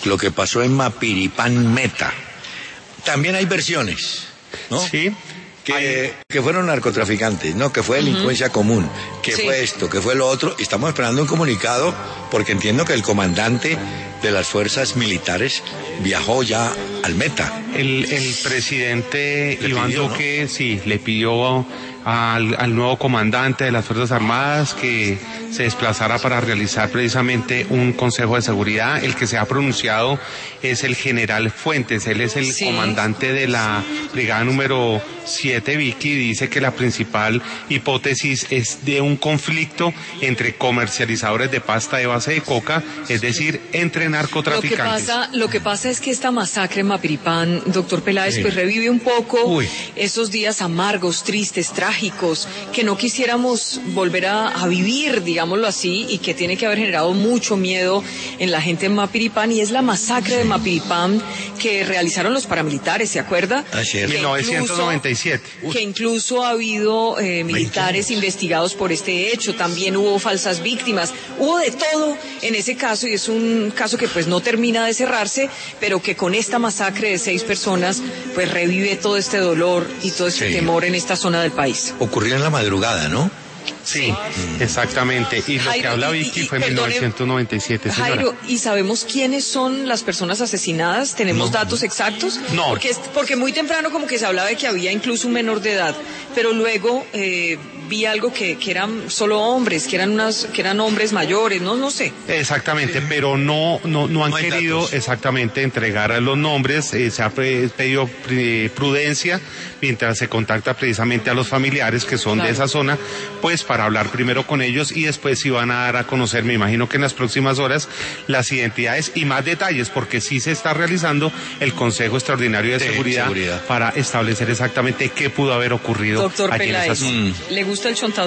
lo que pasó en Mapiripán Meta. También hay versiones, ¿no? Sí. Que fueron narcotraficantes, ¿no? Que fue delincuencia común, que fue esto, que fue lo otro. Estamos esperando un comunicado porque entiendo que el comandante de las fuerzas militares viajó ya al Meta. El presidente Iván Duque, ¿no? Sí, le pidió al nuevo comandante de las Fuerzas Armadas que se desplazara para realizar precisamente un consejo de seguridad. El que se ha pronunciado es el general Fuentes, él es el comandante de la brigada número 7, Vicky, dice que la principal hipótesis es de un conflicto entre comercializadores de pasta de base de coca, es decir, entre narcotraficantes. Lo que pasa es que esta masacre en Mapiripán, doctor Peláez, pues revive un poco esos días amargos, tristes, trágicos, que no quisiéramos volver a vivir, digámoslo así, y que tiene que haber generado mucho miedo en la gente en Mapiripán, y es la masacre de Mapiripán que realizaron los paramilitares, ¿se acuerda? En 1997. Que incluso ha habido militares investigados por este hecho, también hubo falsas víctimas, hubo de todo en ese caso, y es un caso que pues no termina de cerrarse, pero que con esta masacre de 6 personas pues revive todo este dolor y todo este temor en esta zona del país. Ocurrió en la madrugada, ¿no? Sí, exactamente. Y lo que habla Vicky fue en 1997, señora. Jairo, ¿y sabemos quiénes son las personas asesinadas? ¿Tenemos datos exactos? No. Porque muy temprano como que se hablaba de que había incluso un menor de edad, pero luego vi algo que eran solo hombres, que eran hombres mayores, no sé. Exactamente, pero no han querido datos. Exactamente entregar a los nombres, se ha pedido prudencia mientras se contacta precisamente a los familiares que son de esa zona, pues para hablar primero con ellos y después sí van a dar a conocer, me imagino que en las próximas horas, las identidades y más detalles, porque sí se está realizando el Consejo Extraordinario de Seguridad para establecer exactamente qué pudo haber ocurrido doctor allí Peláez, en esa zona. ¿le gusta el chontaduro?